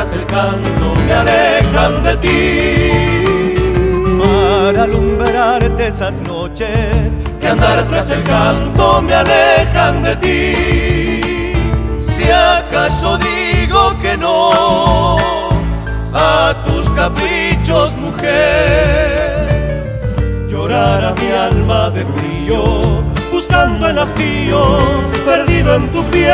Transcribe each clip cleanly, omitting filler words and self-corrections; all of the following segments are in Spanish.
tras el canto me alejan de ti. Para alumbrarte esas noches que andar tras el canto me alejan de ti. Si acaso digo que no a tus caprichos, mujer, llorará mi alma de frío, buscando el hastío perdido en tu piel.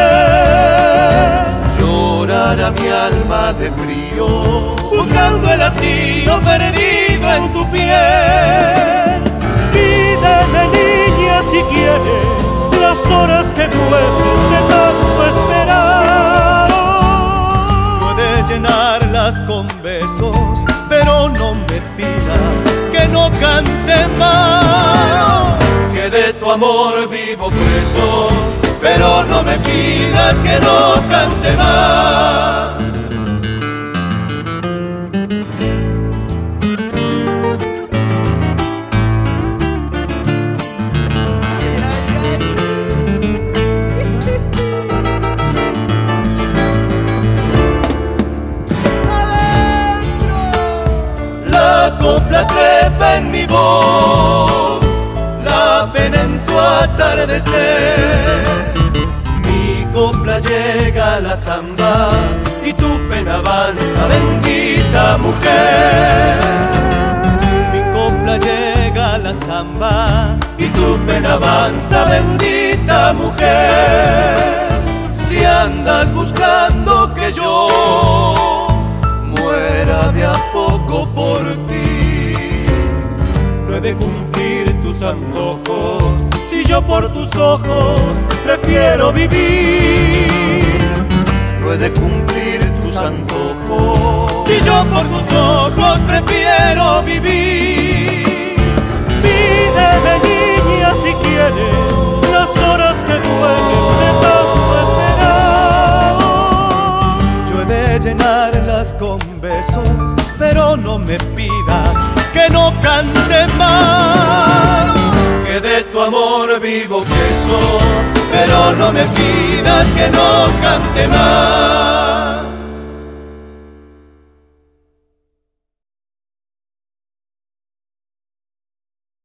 Llorará mi alma de frío, buscando el hastío perdido en tu piel. Pídeme, niña, si quieres, las horas que duelen de tanto esperar. Yo he de llenarlas con besos, pero no me pidas que no cante más. Que de tu amor vivo preso, pero no me pidas que no cante más. La copla trepa en mi voz, la pena en tu atardecer. Mi copla llega a la zamba y tu pena avanza, bendita mujer. Mi copla llega a la zamba y tu pena avanza, bendita mujer. Si andas buscando que yo muera de a poco por ti, no he de cumplir tus antojos si yo por tus ojos prefiero vivir. No he de cumplir tus antojos si yo por tus ojos prefiero vivir. Pídeme, niña, si quieres, las horas que duelen de tanto esperar. Yo he de llenarlas con besos, pero no me pidas que no cante más. Que de tu amor vivo preso, pero no me pidas que no cante más.